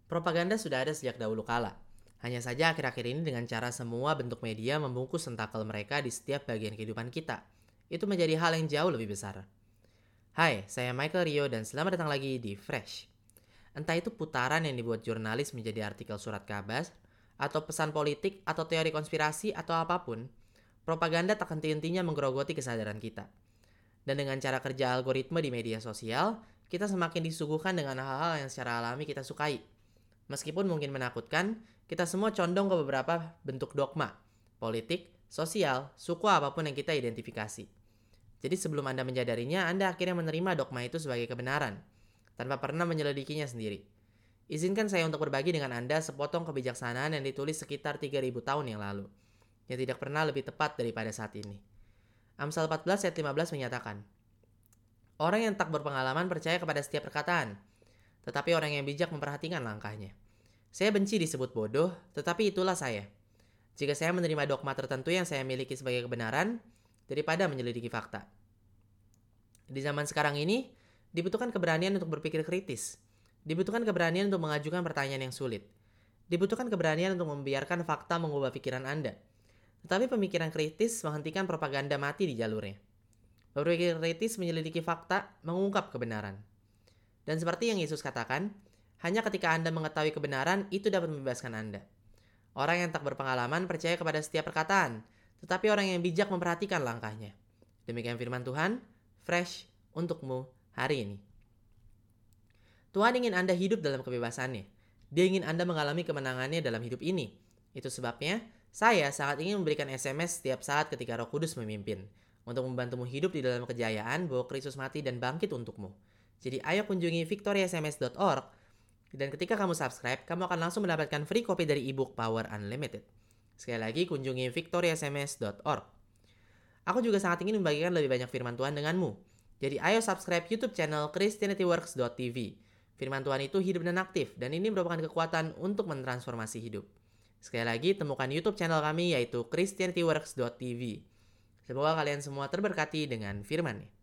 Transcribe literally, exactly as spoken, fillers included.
Propaganda sudah ada sejak dahulu kala. Hanya saja akhir-akhir ini dengan cara semua bentuk media membungkus tentakel mereka di setiap bagian kehidupan kita. Itu menjadi hal yang jauh lebih besar. Hai, saya Michael Rio dan selamat datang lagi di Fresh. Entah itu putaran yang dibuat jurnalis menjadi artikel surat kabar, atau pesan politik, atau teori konspirasi, atau apapun, propaganda tak henti-hentinya menggerogoti kesadaran kita. Dan dengan cara kerja algoritma di media sosial, kita semakin disuguhkan dengan hal-hal yang secara alami kita sukai. Meskipun mungkin menakutkan, kita semua condong ke beberapa bentuk dogma, politik, sosial, suku apapun yang kita identifikasi. Jadi sebelum Anda menyadarinya, Anda akhirnya menerima dogma itu sebagai kebenaran, tanpa pernah menyelidikinya sendiri. Izinkan saya untuk berbagi dengan Anda sepotong kebijaksanaan yang ditulis sekitar tiga ribu tahun yang lalu, yang tidak pernah lebih tepat daripada saat ini. Amsal empat belas ayat lima belas menyatakan, orang yang tak berpengalaman percaya kepada setiap perkataan, tetapi orang yang bijak memperhatikan langkahnya. Saya benci disebut bodoh, tetapi itulah saya. Jika saya menerima dogma tertentu yang saya miliki sebagai kebenaran, daripada menyelidiki fakta. Di zaman sekarang ini, dibutuhkan keberanian untuk berpikir kritis. Dibutuhkan keberanian untuk mengajukan pertanyaan yang sulit. Dibutuhkan keberanian untuk membiarkan fakta mengubah pikiran Anda. Tetapi pemikiran kritis menghentikan propaganda mati di jalurnya. Berpikir kritis menyelidiki fakta, mengungkap kebenaran. Dan seperti yang Yesus katakan, hanya ketika Anda mengetahui kebenaran, itu dapat membebaskan Anda. Orang yang tak berpengalaman percaya kepada setiap perkataan, tetapi orang yang bijak memperhatikan langkahnya. Demikian firman Tuhan, fresh untukmu hari ini. Tuhan ingin Anda hidup dalam kebebasannya. Dia ingin Anda mengalami kemenangannya dalam hidup ini. Itu sebabnya, saya sangat ingin memberikan S M S setiap saat ketika Roh Kudus memimpin, untuk membantumu hidup di dalam kejayaan bahwa Kristus mati dan bangkit untukmu. Jadi ayo kunjungi victory s m s dot org, dan ketika kamu subscribe, kamu akan langsung mendapatkan free copy dari ebook Power Unlimited. Sekali lagi, kunjungi victory s m s dot org. Aku juga sangat ingin membagikan lebih banyak firman Tuhan denganmu. Jadi ayo subscribe YouTube channel christianity works dot t v. Firman Tuhan itu hidup dan aktif, dan ini merupakan kekuatan untuk mentransformasi hidup. Sekali lagi, temukan YouTube channel kami yaitu christianity works dot t v. Semoga kalian semua terberkati dengan firman-Nya.